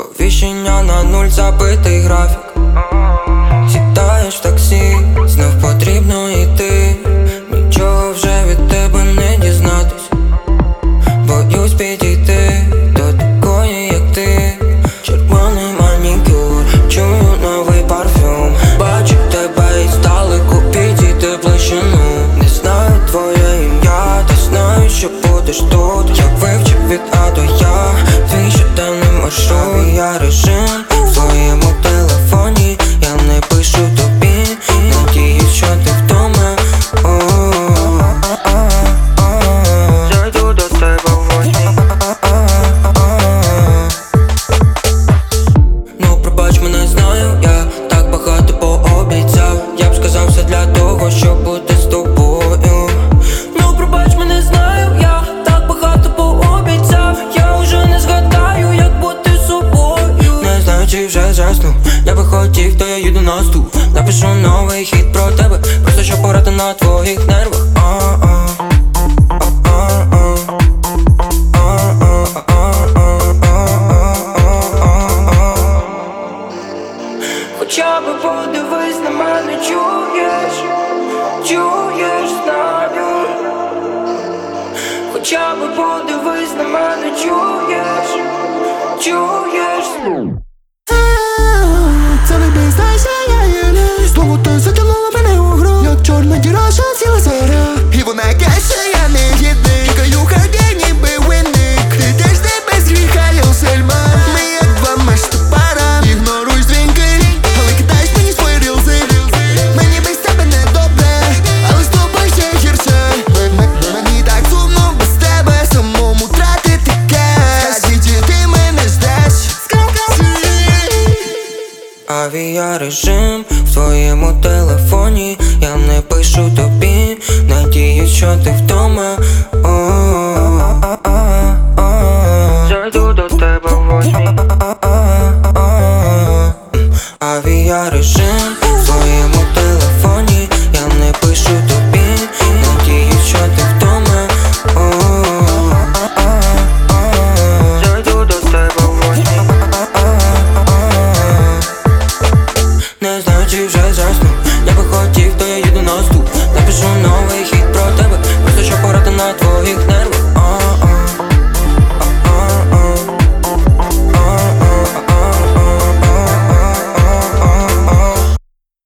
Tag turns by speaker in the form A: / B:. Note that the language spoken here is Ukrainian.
A: Сповіщення на нуль, забитий графік. Сідаєш в таксі, знов потрібно йти. Нічого вже від тебе не дізнатись. Боюсь підійти до такої, як ти. Червоний манікюр, чую новий парфюм. Бачу тебе і здалеку, підійти ближчину. Не знаю твоє ім'я, та знаю, що будеш тут. Я вивчив від А до Я твій щоденний маршрут. Авіарежим в твоєму телефоні, я не пишу тобі. Надіюсь, що ти вдома. Зайду до тебе в восьмій. Ну пробач, мене знаю, я так багато пообіцяв. Я б сказав все для того, щоб бути з тобою. Ну пробач, мене знаю, я так багато пообіцяв. Я вже не згадаю, як бути з собою. Не знаю, чи вже заснув. Я би хотів, то я їду на стул. Напишу новий хіт про тебе, просто щоб порати на твоїх нервах. Хоча би подивись на мене, чуєш, чуєш, знаю. Хоча би подивись на мене, чуєш, чуєш.
B: Це не признайся, я є не. Знову ти затягнула мене у гру, як чорна діра, що ціла заря. І вона каже, я не єдний. Тікаю хаді, ніби винник. Ти теж не без гріха, Люсельма. Ми як два мешти пара. Ігноруй дзвінки, але кидаєш мені свої рілзи. Мені без тебе не добре, але з тобою ще гірше. Мені так сумно без тебе, самому тратити кеш. Скажи, ти мене ждеш.
A: Авіарежим в твоєму телефоні, я не пишу тобі. Надіюсь, що ти вдома.